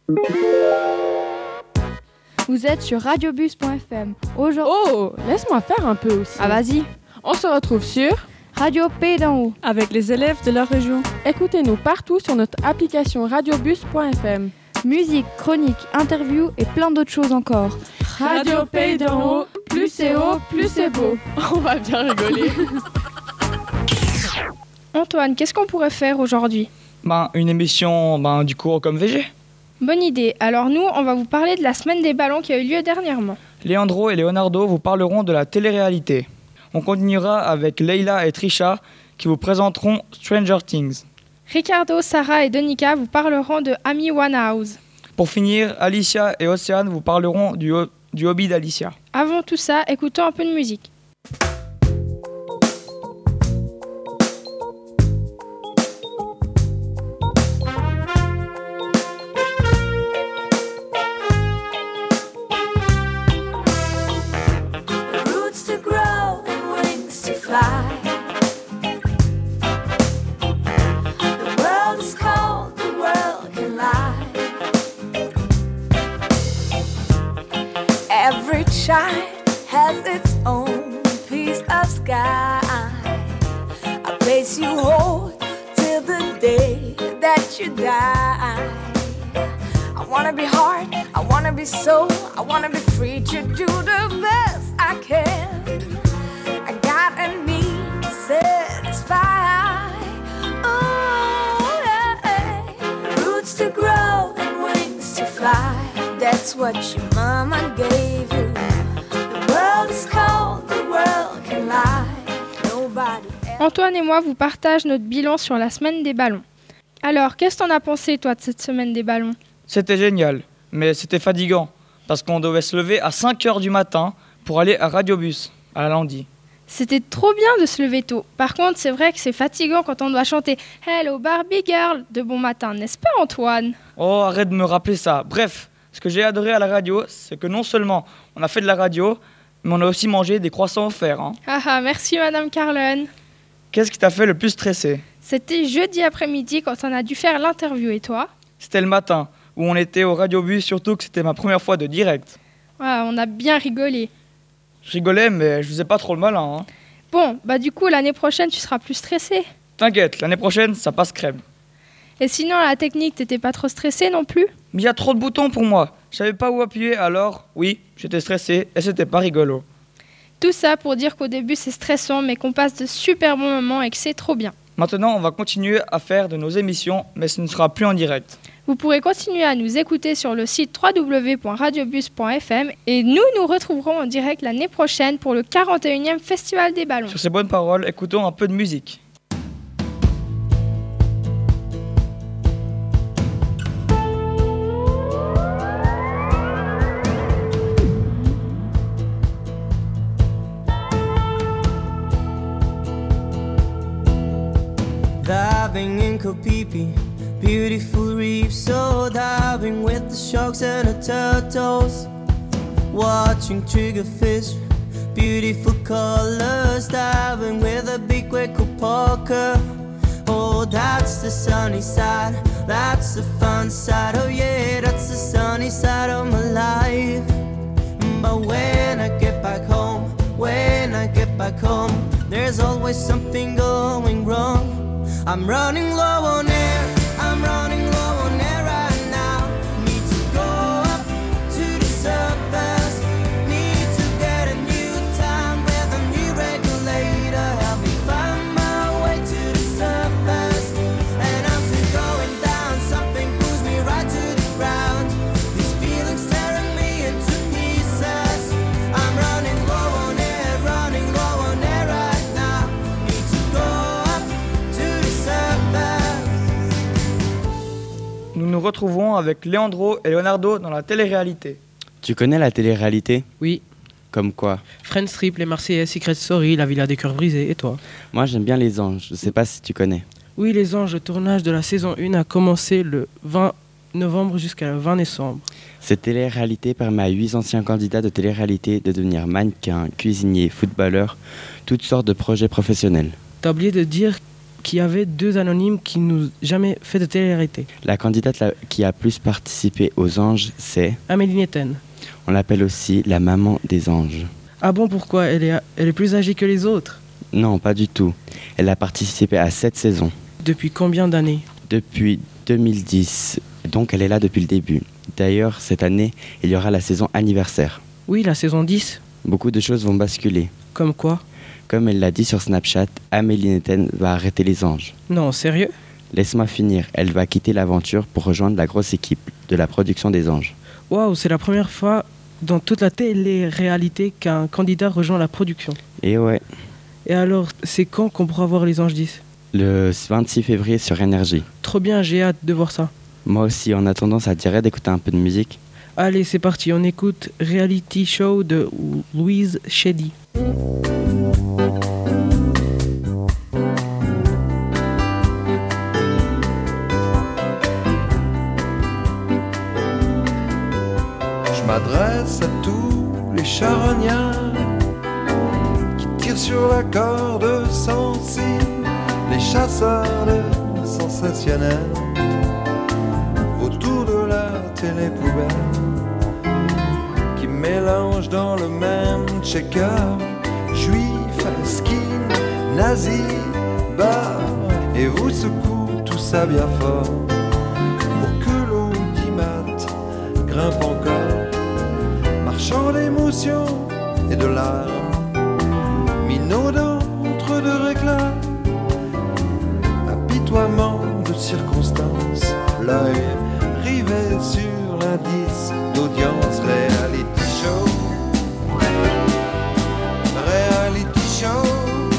Vous êtes sur radiobus.fm. Aujourd'hui... Oh, laisse-moi faire un peu aussi. Ah vas-y. On se retrouve sur Radio Pays d'en haut. avec les élèves de la région. Écoutez-nous partout sur notre application radiobus.fm. Musique, chronique, interview et plein d'autres choses encore. Radio Pays d'en haut, plus c'est haut, plus c'est beau. On va bien rigoler. Antoine, qu'est-ce qu'on pourrait faire aujourd'hui ? Une émission du cours comme VG. Bonne idée. Alors nous, on va vous parler de la semaine des ballons qui a eu lieu dernièrement. Leandro et Leonardo vous parleront de la télé-réalité. On continuera avec Leila et Trisha qui vous présenteront Stranger Things. Ricardo, Sarah et Donika vous parleront de Amy Winehouse. Pour finir, Alicia et Océane vous parleront du hobby d'Alicia. Avant tout ça, écoutons un peu de musique. Every child has its own piece of sky, a place you hold till the day that you die. I wanna be heart, I wanna be soul, I wanna be free to do the best I can. I got a need to satisfy. Oh, yeah. Roots to grow and wings to fly. That's what your mama gave you. The world is cold, the world can lie. Nobody else. Antoine et moi vous partagent notre bilan sur la semaine des ballons. Alors, qu'est-ce que t'en as pensé toi de cette semaine des ballons ? C'était génial, mais c'était fatigant parce qu'on devait se lever à 5h du matin pour aller à Radiobus, à la Landy. C'était trop bien de se lever tôt. Par contre, c'est vrai que c'est fatigant quand on doit chanter « Hello Barbie Girl » de bon matin, n'est-ce pas Antoine ? Oh, arrête de me rappeler ça. Bref, ce que j'ai adoré à la radio, c'est que non seulement on a fait de la radio, mais on a aussi mangé des croissants offerts. Ah, merci Madame Carlon. Qu'est-ce qui t'a fait le plus stresser ? C'était jeudi après-midi quand on a dû faire l'interview et toi ? C'était le matin, où on était au Radiobus, surtout que c'était ma première fois de direct. Ouais, on a bien rigolé. Je rigolais, mais je faisais pas trop le malin. Bon, du coup, l'année prochaine, tu seras plus stressé. T'inquiète, l'année prochaine, ça passe crème. Et sinon, à la technique, t'étais pas trop stressé non plus ? Mais il y a trop de boutons pour moi. Je savais pas où appuyer, alors oui, j'étais stressé et c'était pas rigolo. Tout ça pour dire qu'au début, c'est stressant, mais qu'on passe de super bons moments et que c'est trop bien. Maintenant, on va continuer à faire de nos émissions, mais ce ne sera plus en direct. Vous pourrez continuer à nous écouter sur le site www.radiobus.fm et nous retrouverons en direct l'année prochaine pour le 41e Festival des Ballons. Sur ces bonnes paroles, écoutons un peu de musique. Diving in Kopipi, beautiful reef, so diving with the sharks and the turtles. Watching triggerfish, beautiful colors, diving with a big Waco Parker. Oh, that's the sunny side, that's the fun side, oh yeah, that's the sunny side of my life. But when I get back home, there's always something going wrong. I'm running low on air, I'm running low on air right now. Need to go up to the surface, need to get a new time with a new regulator. Help me find my way to the surface. And I'm still going down, something pulls me right to the ground. These feelings tearing me into pieces. I'm running low on air right now. Need to go up to the surface. Nous nous retrouvons avec Leandro et Leonardo dans la télé-réalité. Tu connais la télé-réalité ? Oui. Comme quoi ? Friends Strip, Les Marseillais, Secret Story, La Villa des Cœurs Brisés, et toi ? Moi j'aime bien Les Anges, je sais pas si tu connais. Oui, Les Anges, le tournage de la saison 1 a commencé le 20 novembre jusqu'à le 20 décembre. Cette télé-réalité permet à 8 anciens candidats de télé-réalité de devenir mannequins, cuisiniers, footballeurs, toutes sortes de projets professionnels. T'as oublié de dire qu'il y avait 2 anonymes qui n'ont jamais fait de télé-réalité. La candidate qui a plus participé aux anges, c'est... Amélie Netten. On l'appelle aussi la maman des anges. Ah bon, pourquoi ? Elle est plus âgée que les autres. Non, pas du tout. Elle a participé à 7 saisons. Depuis combien d'années ? Depuis 2010. Donc elle est là depuis le début. D'ailleurs, cette année, il y aura la saison anniversaire. Oui, la saison 10. Beaucoup de choses vont basculer. Comme quoi ? Comme elle l'a dit sur Snapchat, Amélie Netten va arrêter les anges. Non, sérieux ? Laisse-moi finir. Elle va quitter l'aventure pour rejoindre la grosse équipe de la production des anges. Waouh, c'est la première fois dans toute la télé-réalité qu'un candidat rejoint la production. Et ouais. Et alors, c'est quand qu'on pourra voir les anges 10 ? Le 26 février sur Énergie. Trop bien, j'ai hâte de voir ça. Moi aussi, en attendant, ça te dirait d'écouter un peu de musique ? Allez, c'est parti, on écoute Reality Show de Louise Shady. Je m'adresse à tous les charognards qui tirent sur la corde sensible, les chasseurs de sensationnels autour de la télé-poubelle, qui mélangent dans le même check-up juif, skin, nazi, bar, et vous secoue tout ça bien fort pour que l'audimat grimpe encore, marchand d'émotions et de larmes, minaudant entre deux réclames, apitoiement de circonstances, l'œil rivé sur l'indice d'audience. Reality show, reality show.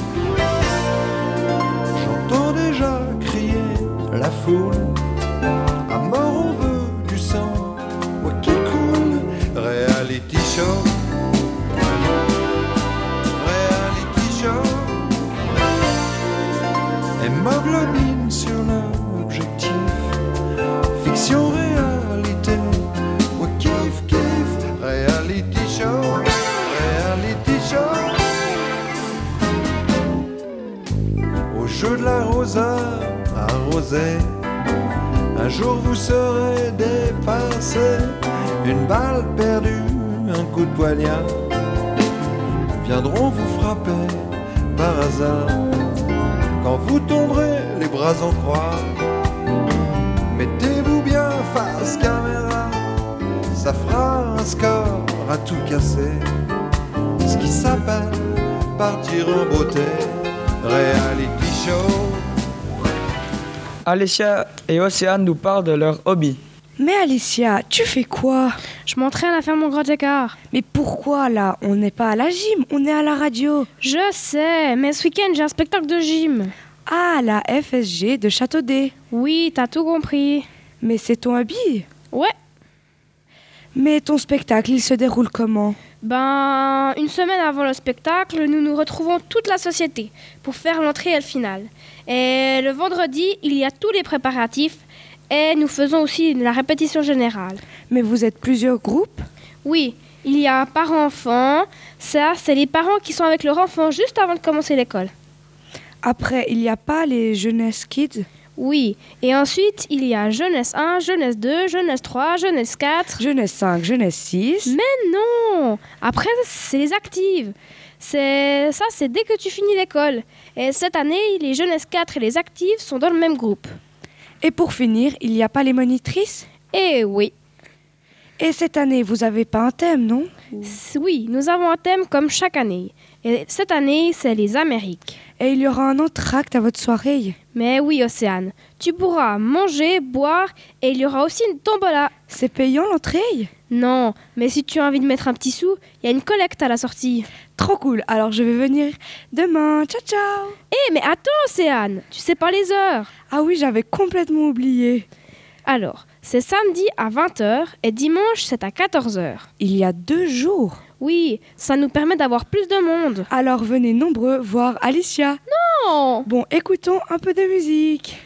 J'entends déjà crier la foule, à mort on veut du sang, ouais qui coule. Reality show, reality show. Hémoglobine sur l'objectif, fiction réalité, ouais kiff kiff. Reality show, reality show. Au jeu de l'arroseur arrosé, un jour vous serez dépassé. Une balle perdue, un coup de poignard viendront vous frapper par hasard. Quand vous tomberez les bras en croix, mettez-vous bien face caméra, ça fera un score à tout casser. Ce qui s'appelle partir en beauté. Reality show. Alicia et Océane nous parlent de leur hobby. Mais Alicia, tu fais quoi? Je m'entraîne à faire mon grand écart. Mais pourquoi là? On n'est pas à la gym, on est à la radio. Je sais, mais ce week-end j'ai un spectacle de gym. Ah, la FSG de Châteaudet. Oui, t'as tout compris. Mais c'est ton hobby? Ouais. Mais ton spectacle, il se déroule comment? Une semaine avant le spectacle, nous nous retrouvons toute la société pour faire l'entrée et le final. Et le vendredi, il y a tous les préparatifs et nous faisons aussi la répétition générale. Mais vous êtes plusieurs groupes? Oui, il y a un parent-enfant. Ça, c'est les parents qui sont avec leur enfant juste avant de commencer l'école. Après, il n'y a pas les Jeunesse Kids? Oui, et ensuite, il y a Jeunesse 1, Jeunesse 2, Jeunesse 3, Jeunesse 4... Jeunesse 5, Jeunesse 6... Mais non! Après, c'est les actives. C'est dès que tu finis l'école. Et cette année, les Jeunesse 4 et les actives sont dans le même groupe. Et pour finir, il n'y a pas les monitrices? Eh oui. Et cette année, vous n'avez pas un thème, non? Oui, nous avons un thème comme chaque année. Et cette année, c'est les Amériques. Et il y aura un entracte à votre soirée? Mais oui, Océane. Tu pourras manger, boire et il y aura aussi une tombola. C'est payant l'entrée? Non, mais si tu as envie de mettre un petit sou, il y a une collecte à la sortie. Trop cool, alors je vais venir demain. Ciao, ciao. Mais attends, Océane, tu sais pas les heures? Ah oui, j'avais complètement oublié. Alors, c'est samedi à 20h et dimanche c'est à 14h. Il y a 2 jours? Oui, ça nous permet d'avoir plus de monde. Alors venez nombreux voir Alicia. Non! Bon, écoutons un peu de musique.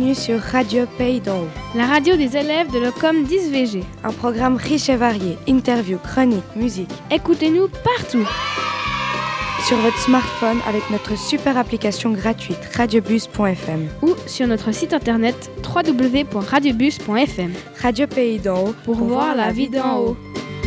bienvenue sur Radio Pays d'en haut. La radio des élèves de l'OCOM 10VG. Un programme riche et varié, interviews, chroniques, musique. Écoutez-nous partout. Sur votre smartphone avec notre super application gratuite radiobus.fm. Ou sur notre site internet www.radiobus.fm. Radio Pays d'en haut pour voir la vie d'en haut.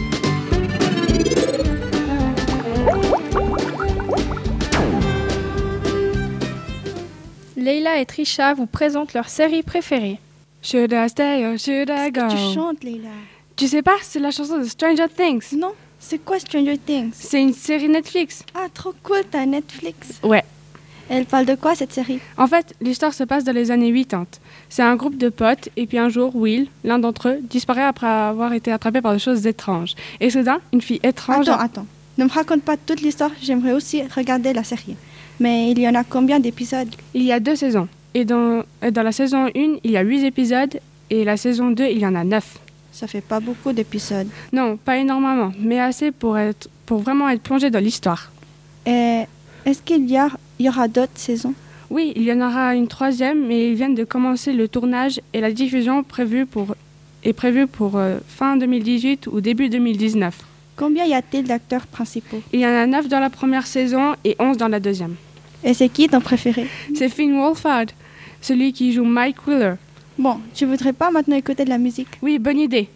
Leila et Trisha vous présentent leur série préférée. Should I stay or should I go? Tu chantes, Leila. Tu sais pas, c'est la chanson de Stranger Things. Non, c'est quoi Stranger Things? C'est une série Netflix. Ah, trop cool, t'as Netflix. Ouais. Elle parle de quoi cette série? En fait, l'histoire se passe dans les années 80. C'est un groupe de potes et puis un jour, Will, l'un d'entre eux, disparaît après avoir été attrapé par des choses étranges. Et soudain, une fille étrange... Attends. Ne me raconte pas toute l'histoire, j'aimerais aussi regarder la série. Mais il y en a combien d'épisodes? Il y a 2 saisons. Et dans la saison 1, il y a 8 épisodes. Et la saison 2, il y en a 9. Ça fait pas beaucoup d'épisodes. Non, pas énormément, mais assez pour vraiment être plongé dans l'histoire. Et est-ce qu'il y aura d'autres saisons? Oui, il y en aura une 3e, mais ils viennent de commencer le tournage et la diffusion est prévue pour fin 2018 ou début 2019. Combien y a-t-il d'acteurs principaux? Il y en a 9 dans la première saison et 11 dans la 2e. Et c'est qui ton préféré? C'est Finn Wolfhard, celui qui joue Mike Wheeler. Bon, tu voudrais pas maintenant écouter de la musique? Oui, bonne idée.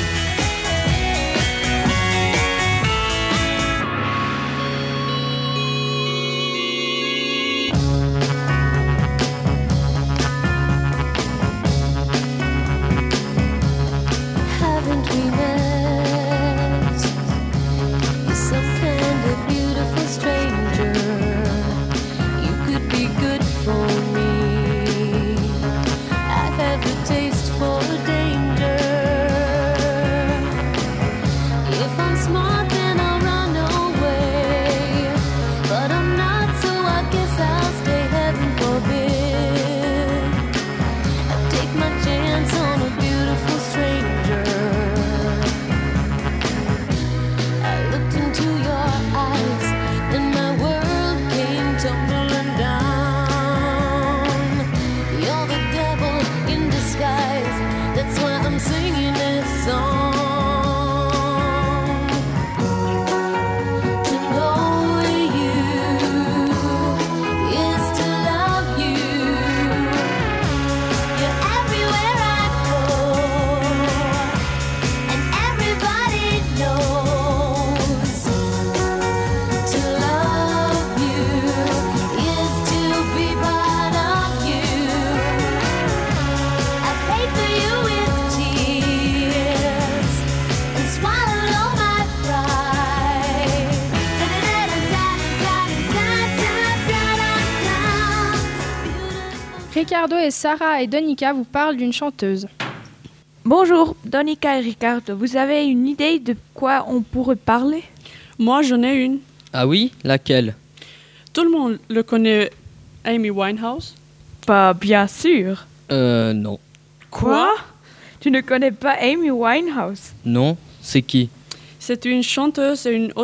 Ricardo et Sarah et Donika vous parlent d'une chanteuse. Bonjour, Donika et Ricardo. Vous avez une idée de quoi on pourrait parler? Moi, j'en ai une. Ah oui? Laquelle? Tout le monde le connaît, Amy Winehouse? Pas bien sûr. Non. Quoi? Tu ne connais pas Amy Winehouse? Non, c'est qui? C'est une chanteuse et une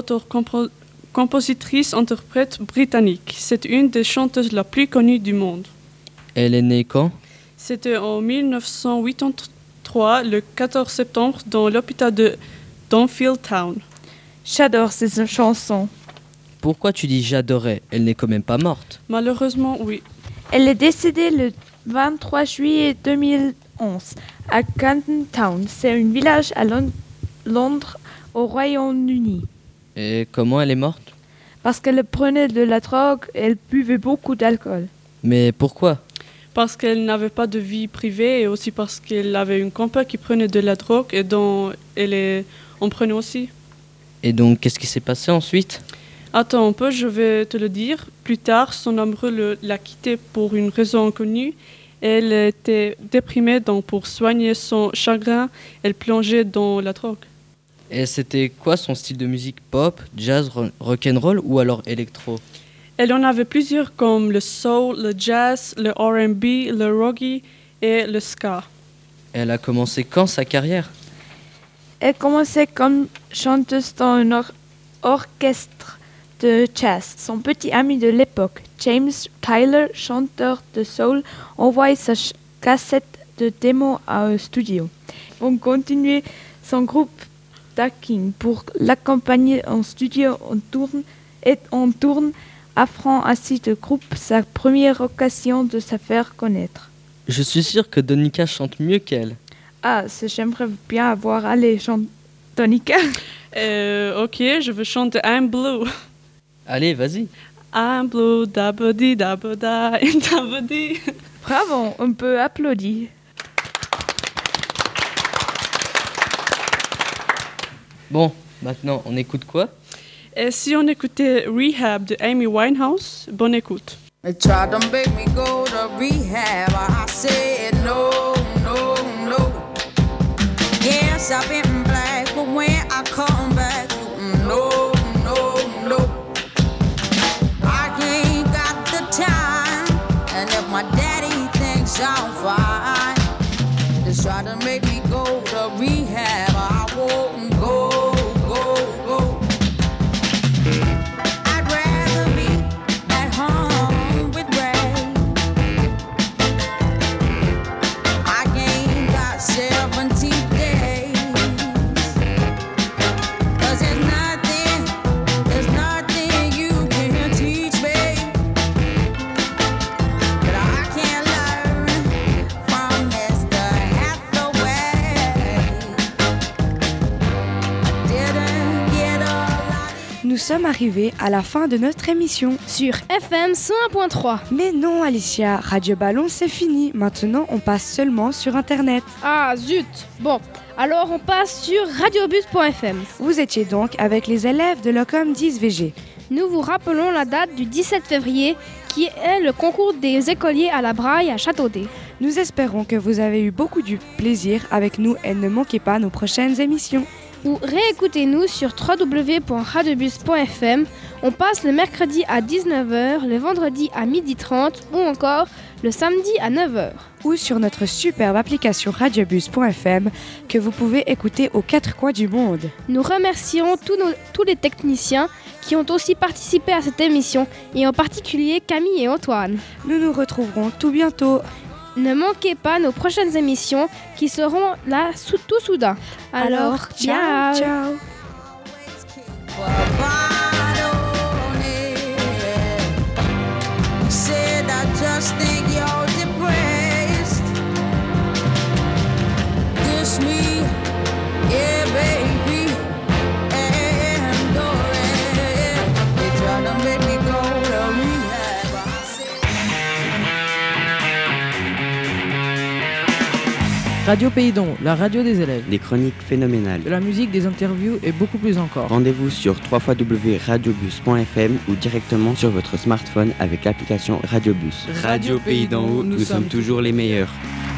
auteure-compositrice-interprète britannique. C'est une des chanteuses la plus connues du monde. Elle est née quand? C'était en 1983, le 14 septembre, dans l'hôpital de Dunfield Town. J'adore ces chansons. Pourquoi tu dis j'adorais? Elle n'est quand même pas morte. Malheureusement, oui. Elle est décédée le 23 juillet 2011 à Camden Town. C'est un village à Londres, au Royaume-Uni. Et comment elle est morte? Parce qu'elle prenait de la drogue et elle buvait beaucoup d'alcool. Mais pourquoi? Parce qu'elle n'avait pas de vie privée et aussi parce qu'elle avait une compagne qui prenait de la drogue et dont elle en prenait aussi. Et donc, qu'est-ce qui s'est passé ensuite? Attends un peu, je vais te le dire. Plus tard, son amoureux l'a quittée pour une raison inconnue. Elle était déprimée, donc pour soigner son chagrin, elle plongeait dans la drogue. Et c'était quoi son style de musique? Pop, jazz, rock'n'roll ou alors électro? Elle en avait plusieurs comme le soul, le jazz, le R&B, le reggae et le ska. Elle a commencé quand sa carrière? Elle commençait comme chanteuse dans un orchestre de jazz. Son petit ami de l'époque, James Tyler, chanteur de soul, envoyait cassettes de démos au studio. Ils vont continuer son groupe Taking pour l'accompagner en studio en tourne, offrant ainsi au groupe sa première occasion de se faire connaître. Je suis sûr que Donika chante mieux qu'elle. Ah, j'aimerais bien avoir allé chanter Donika. Ok, je veux chanter I'm Blue. Allez, vas-y. I'm blue, dabadi, dabada, dabadi. Bravo, on peut applaudir. Bon, maintenant, on écoute quoi? Et si on écoutait Rehab de Amy Winehouse, bonne écoute. They tried to make me go to rehab. I said no, no, no. Yes, I've been black, but when I come back, no, no, no. I ain't got the time, and if my daddy thinks I'm fine, they try to make me go to rehab. I won't go. Nous sommes arrivés à la fin de notre émission sur FM 101.3. Mais non Alicia, Radio Ballon c'est fini. Maintenant on passe seulement sur Internet. Ah zut. Bon, alors on passe sur radiobus.fm. Vous étiez donc avec les élèves de l'OCOM 10VG. Nous vous rappelons la date du 17 février qui est le concours des écoliers à la Braille à Châteaudet. Nous espérons que vous avez eu beaucoup de plaisir avec nous et ne manquez pas nos prochaines émissions. Ou réécoutez-nous sur www.radiobus.fm. On passe le mercredi à 19h, le vendredi à 12h30 ou encore le samedi à 9h. Ou sur notre superbe application radiobus.fm que vous pouvez écouter aux quatre coins du monde. Nous remercions tous les techniciens qui ont aussi participé à cette émission et en particulier Camille et Antoine. Nous nous retrouverons tout bientôt. Ne manquez pas nos prochaines émissions qui seront là tout soudain. Alors, ciao, ciao. Radio Péidon, la radio des élèves. Des chroniques phénoménales. De la musique, des interviews et beaucoup plus encore. Rendez-vous sur www.radiobus.fm ou directement sur votre smartphone avec l'application Radiobus. Radio Pays d'en haut, nous sommes toujours les meilleurs.